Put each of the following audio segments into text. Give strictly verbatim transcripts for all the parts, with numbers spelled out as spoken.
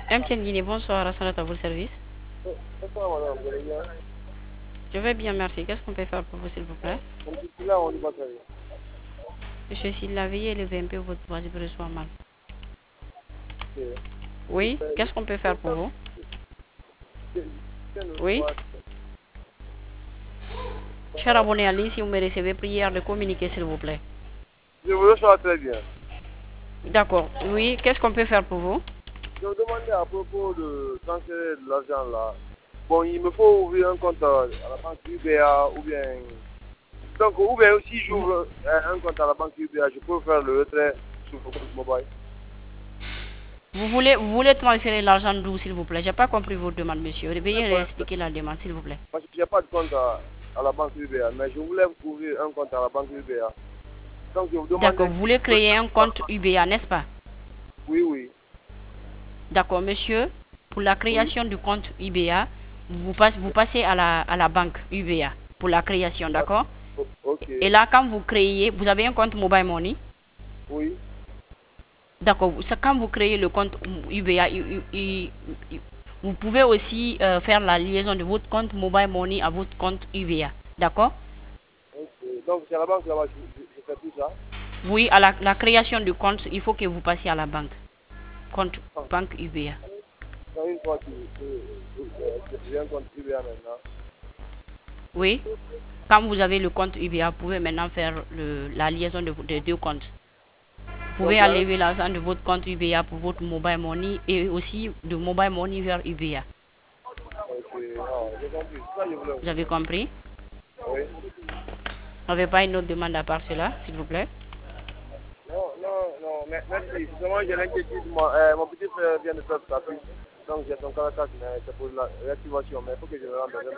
M T N Guinée, bonsoir, Rassanat à vos services. Bonsoir madame, vous allez bien? Je vais bien, merci. Qu'est-ce qu'on peut faire pour vous, s'il vous plaît? Comme je suis là, on dit pas très bien. Monsieur, s'il a veillé élever un peu votre voix, je vous reçois mal. Ok. Oui, qu'est-ce qu'on peut faire pour vous? Oui. Cher abonné à ligne, si vous me recevez, prière de communiquer, s'il vous plaît. Je vous reçois très bien. D'accord. Oui, qu'est-ce qu'on peut faire pour vous? Je vous demandais à propos de transférer de l'argent là. Bon, il me faut ouvrir un compte à la banque U B A ou bien... Donc, ou bien si j'ouvre un compte à la banque U B A, je peux faire le retrait sur mon compte mobile. Vous voulez, vous voulez transférer l'argent d'où, s'il vous plaît? J'ai pas compris votre demande, monsieur. Veuillez réexpliquer la demande, s'il vous plaît. Parce que je n'ai pas de compte à, à la banque U B A, mais je voulais ouvrir un compte à la banque U B A. Donc, je vous demandais... D'accord, vous voulez créer un compte U B A, n'est-ce pas? Oui, oui. D'accord, monsieur. Pour la création Oui. du compte U B A, vous, passe, vous passez à la, à la banque U B A pour la création, d'accord? Ok. Et là, quand vous créez, vous avez un compte Mobile Money? Oui. D'accord, quand vous créez le compte U B A, vous pouvez aussi euh, faire la liaison de votre compte Mobile Money à votre compte U B A, d'accord? Okay. Donc c'est à la banque là-bas, je, je, je fais tout ça. Oui, à la, la création du compte, il faut que vous passiez à la banque. Compte Ah. banque U B A. Donc une fois que, que, que, que j'ai un compte U B A maintenant. Oui, quand vous avez le compte U B A, vous pouvez maintenant faire le, la liaison de, de deux comptes. Vous pouvez Donc, là, enlever l'argent de votre compte U B A pour votre Mobile Money et aussi de Mobile Money vers U B A. okay. Ah, j'ai compris. Ça, je voulais. Vous avez compris? Oui. Vous n'avez pas une autre demande à part cela, s'il vous plaît? Non, non, non, mais merci. Justement, j'ai l'inquiétude. Mon, euh, mon petit frère vient de faire sa puce. Donc j'ai son caractère, mais c'est pour la réactivation. Mais il faut que je le rende dans la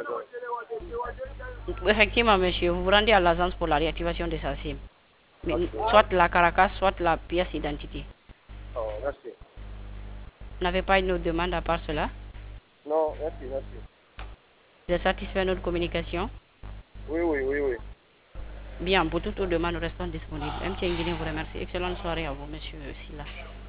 maison. Effectivement, monsieur, vous vous rendez à l'agence pour la réactivation de sa SIM. Okay. Soit la Caracas, soit la pièce d'identité. Oh, merci. Vous n'avez pas une autre demande à part cela? Non, merci, merci. Vous êtes satisfait de notre communication? Oui, oui, oui, oui. Bien, pour toute autre demande, nous restons disponibles. M T N Guinée vous remercie. Excellente soirée à vous, monsieur Silla.